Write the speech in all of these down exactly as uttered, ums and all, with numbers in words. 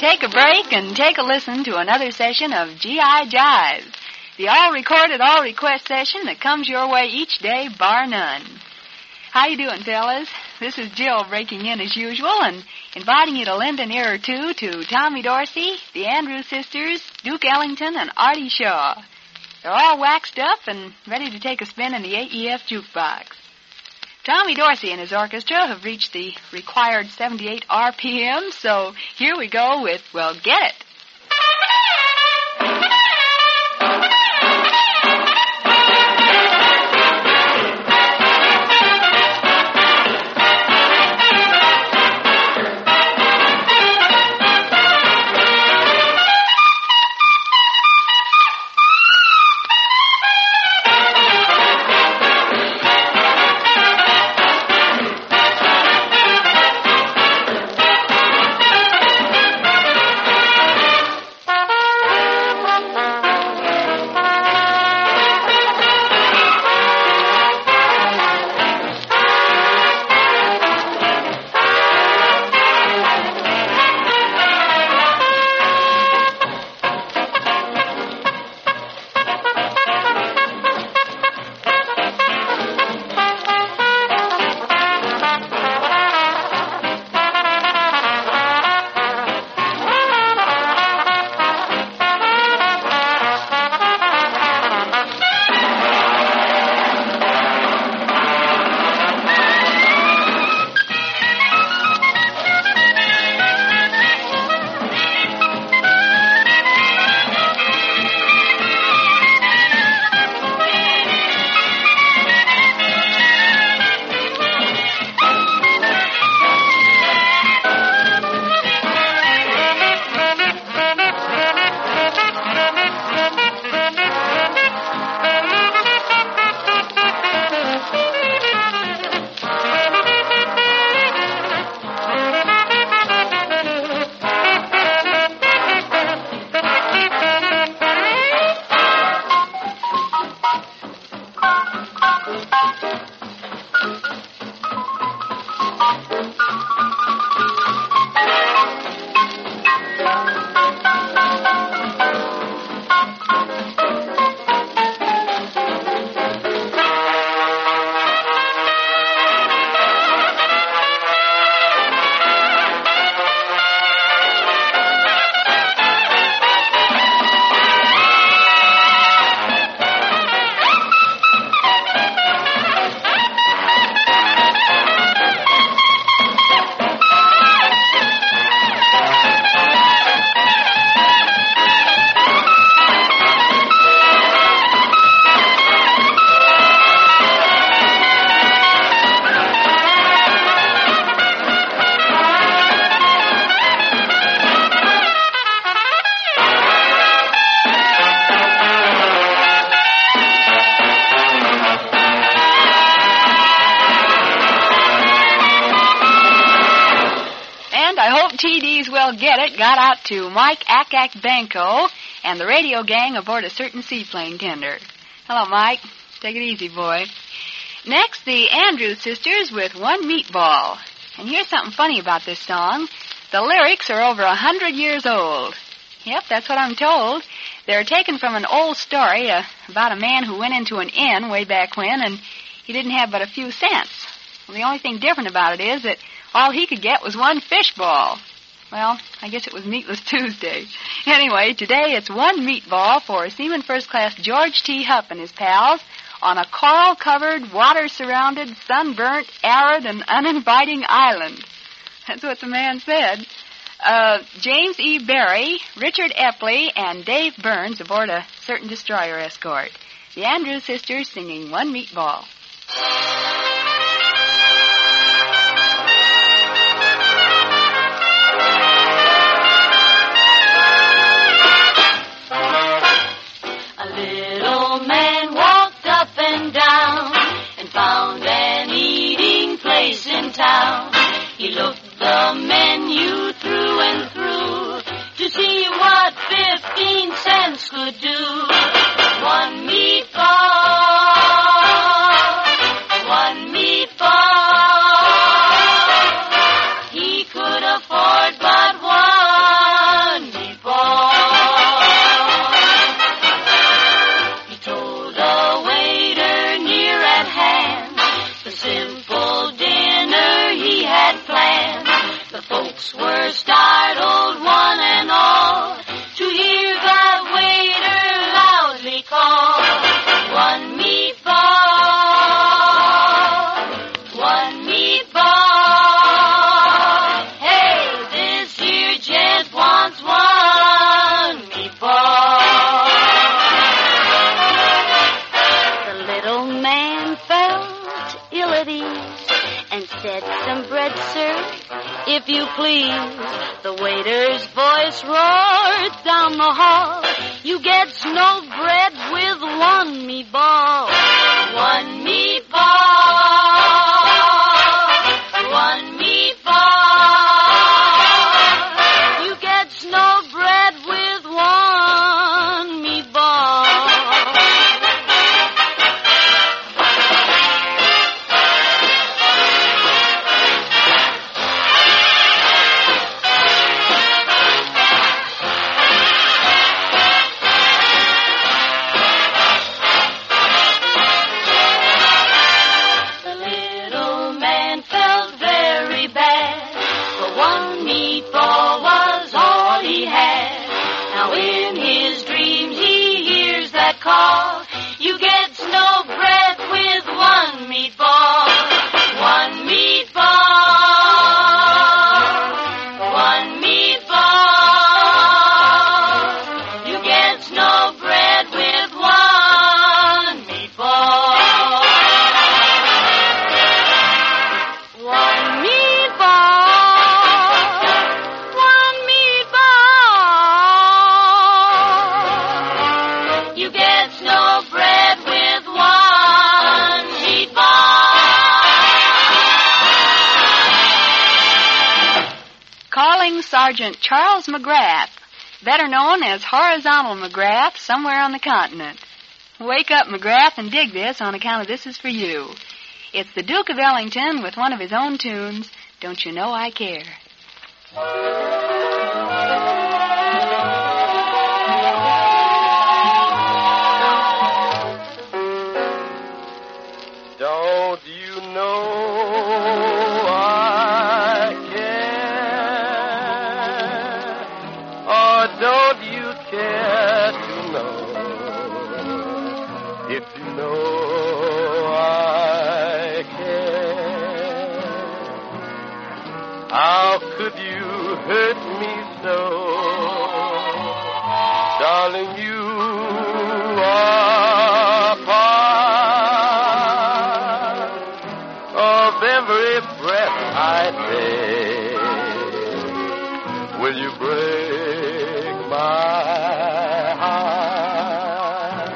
take a break and take a listen to another session of G I Jive, the all-recorded, all-request session that comes your way each day, bar none. How you doing, fellas? This is Jill breaking in as usual and inviting you to lend an ear or two to Tommy Dorsey, the Andrews Sisters, Duke Ellington, and Artie Shaw. They're all waxed up and ready to take a spin in the A E F jukebox. Tommy Dorsey and his orchestra have reached the required seventy-eight R P M, so here we go with, well, Get It. T D's Well Get It got out to Mike Akak Banco and the radio gang aboard a certain seaplane tender. Hello, Mike. Take it easy, boy. Next, the Andrews Sisters with One Meatball. And here's something funny about this song. The lyrics are over a hundred years old. Yep, that's what I'm told. They're taken from an old story uh, about a man who went into an inn way back when, and he didn't have but a few cents. Well, the only thing different about it is that all he could get was one fish ball. Well, I guess it was Meatless Tuesday. Anyway, today it's one meatball for Seaman First Class George T. Hupp and his pals on a coral-covered, water-surrounded, sunburnt, arid, and uninviting island. That's what the man said. Uh, James E. Berry, Richard Epley, and Dave Burns aboard a certain destroyer escort. The Andrews Sisters singing One Meatball. Town. He looked the menu through and through to see what fifteen cents could do. One meatball, one meatball. He could afford but one. some bread, sir? If you please. The waiter's voice roared down the hall. You get no bread with one meatball. One meatball. One meatball. You get no bread with one meatball. Call. You get no bread with one meatball. One meatball. One meatball. You get no bread with one meatball. One meatball. One meatball. You get no bread with one meatball. Calling Sergeant Charles McGrath, better known as Horizontal McGrath, somewhere on the continent. Wake up, McGrath, and dig this on account of This Is For You. It's the Duke of Ellington with one of his own tunes, Don't You Know I Care. Don't you know I care? Or don't you care to know? If you know I care, how could you hurt me so? Darling, you are part of every breath I take. Will you break my heart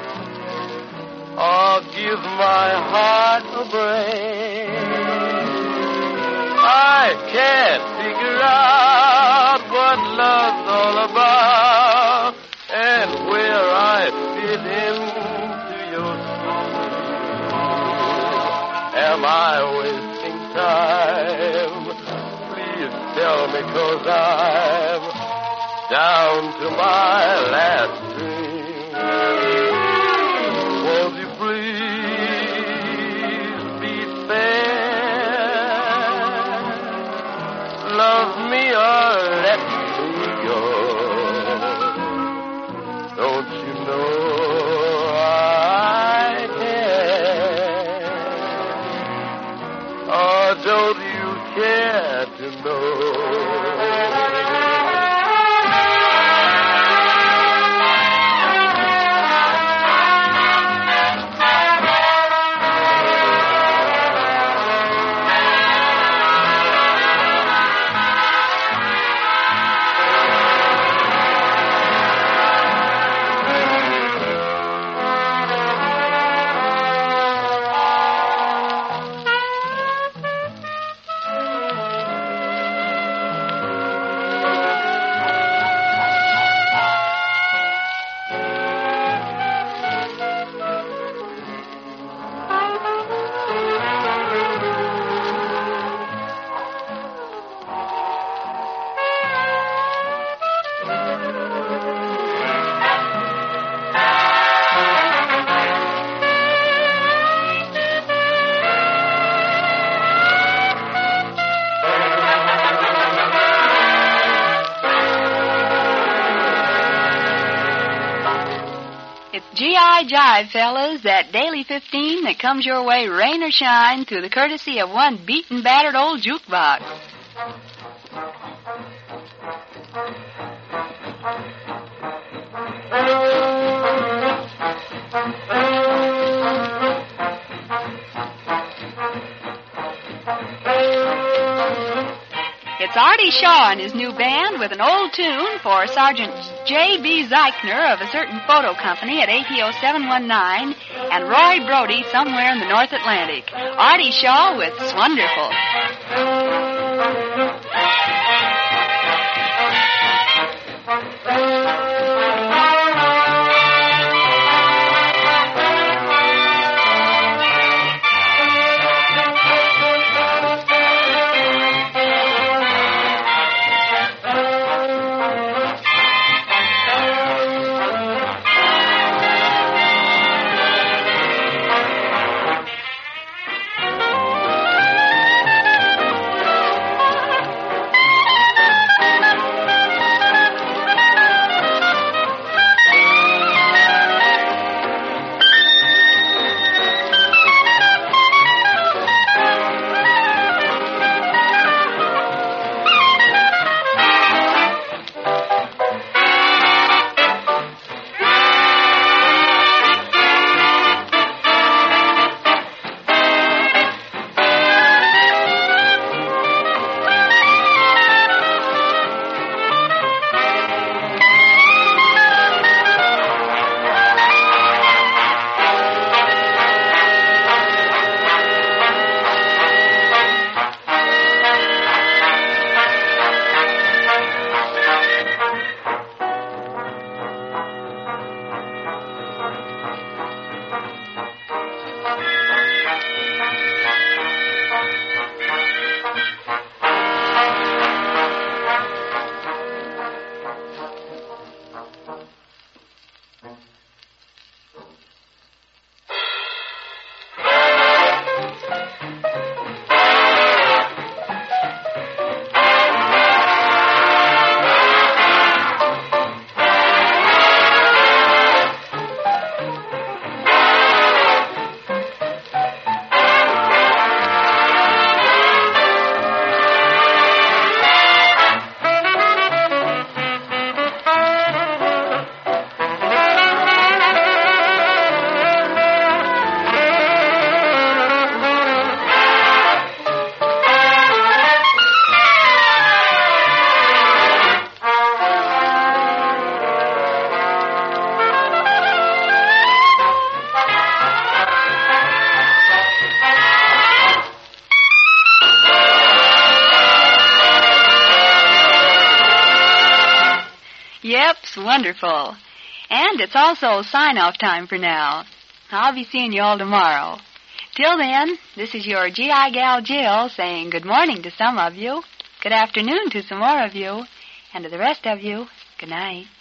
or give my heart a break? I can't figure out what love's all about and where I fit into your soul. Am I wasting time? Please tell me, 'cause I'm down to my last dream. Won't you please be fair? Love me or let me go. Don't you know I care? Or don't you care to know? G I Jive, fellas, that daily fifteen that comes your way, rain or shine, through the courtesy of one beaten, battered old jukebox. It's Artie Shaw and his new band with an old tune for Sergeant J B. Zeichner of a certain photo company at A P O seven one nine and Roy Brody somewhere in the North Atlantic. Artie Shaw with Swonderful. Yep, it's wonderful. And it's also sign-off time for now. I'll be seeing you all tomorrow. Till then, this is your G I gal Jill saying good morning to some of you, good afternoon to some more of you, and to the rest of you, good night.